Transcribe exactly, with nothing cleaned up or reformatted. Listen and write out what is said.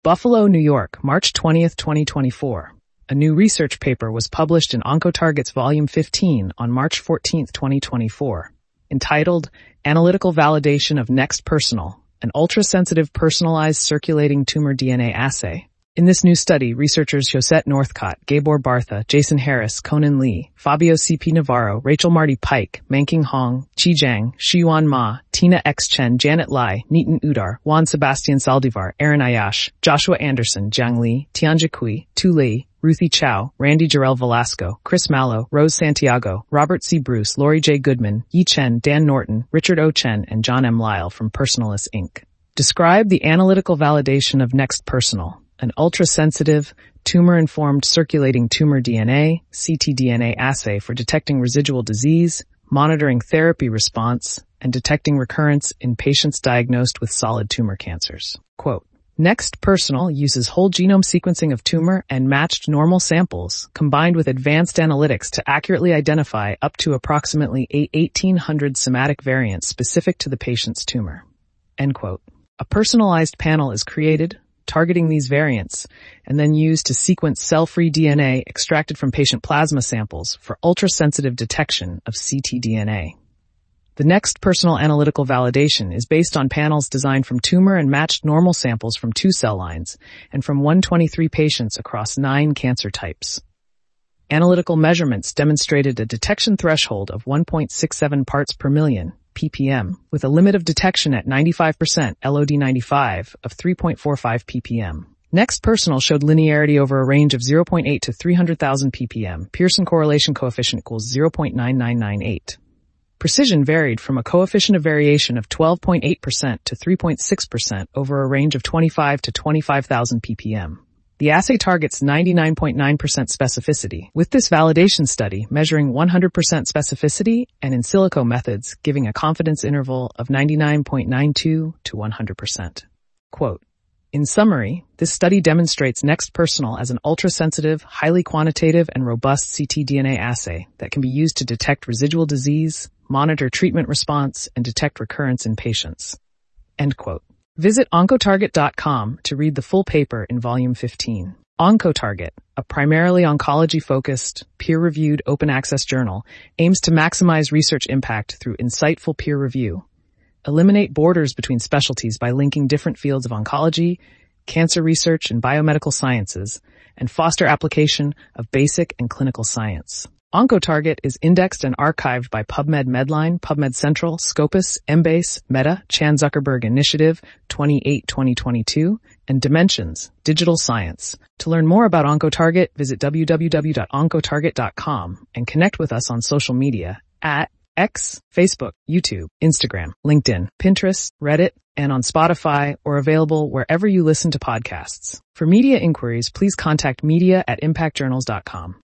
Buffalo, New York, March twentieth, twenty twenty-four. A new research paper was published in Oncotargets Volume fifteen on March fourteenth, twenty twenty-four, entitled Analytical Validation of NeXT Personal, an ultrasensitive personalized circulating tumor D N A assay. In this new study, researchers Josette Northcott, Gabor Bartha, Jason Harris, Conan Lee, Fabio C P. Navarro, Rachel Marty Pike, Manking Hong, Qi Zhang, Xiyuan Ma, Tina X. Chen, Janet Lai, Nitin Udar, Juan Sebastian Saldivar, Aaron Ayash, Joshua Anderson, Jiang Li, Tianjia Cui, Tu Li, Ruthie Chow, Randy Jarrell Velasco, Chris Mallow, Rose Santiago, Robert C. Bruce, Lori J. Goodman, Yi Chen, Dan Norton, Richard O. Chen, and John M. Lyle from Personalis Incorporated. Describe the analytical validation of NeXT Personal, an ultrasensitive, tumor-informed circulating tumor D N A, ctDNA assay for detecting residual disease, monitoring therapy response, and detecting recurrence in patients diagnosed with solid tumor cancers. Quote, NeXT Personal uses whole genome sequencing of tumor and matched normal samples, combined with advanced analytics to accurately identify up to approximately eighteen hundred somatic variants specific to the patient's tumor. End quote. A personalized panel is created, targeting these variants, and then used to sequence cell-free D N A extracted from patient plasma samples for ultrasensitive detection of ctDNA. The NeXT Personal analytical validation is based on panels designed from tumor and matched normal samples from two cell lines and from one hundred twenty-three patients across nine cancer types. Analytical measurements demonstrated a detection threshold of one point six seven parts per million, P P M, with a limit of detection at ninety-five percent L O D ninety-five of three point four five P P M. NeXT Personal showed linearity over a range of zero point eight to three hundred thousand P P M. Pearson correlation coefficient equals zero point nine nine nine eight. Precision varied from a coefficient of variation of twelve point eight percent to three point six percent over a range of twenty-five to twenty-five thousand P P M. The assay targets ninety-nine point nine percent specificity, with this validation study measuring one hundred percent specificity and in silico methods giving a confidence interval of ninety-nine point nine two to one hundred percent. Quote, in summary, this study demonstrates NeXT Personal as an ultrasensitive, highly quantitative, and robust ctDNA assay that can be used to detect residual disease, monitor treatment response, and detect recurrence in patients. End quote. Visit Oncotarget dot com to read the full paper in Volume fifteen. Oncotarget, a primarily oncology-focused, peer-reviewed open-access journal, aims to maximize research impact through insightful peer review, eliminate borders between specialties by linking different fields of oncology, cancer research, and biomedical sciences, and foster application of basic and clinical science. Oncotarget is indexed and archived by PubMed Medline, PubMed Central, Scopus, Embase, Meta, Chan Zuckerberg Initiative, twenty-eight twenty twenty-two, and Dimensions, Digital Science. To learn more about Oncotarget, visit w w w dot oncotarget dot com and connect with us on social media at X, Facebook, YouTube, Instagram, LinkedIn, Pinterest, Reddit, and on Spotify, or available wherever you listen to podcasts. For media inquiries, please contact media at impact journals dot com.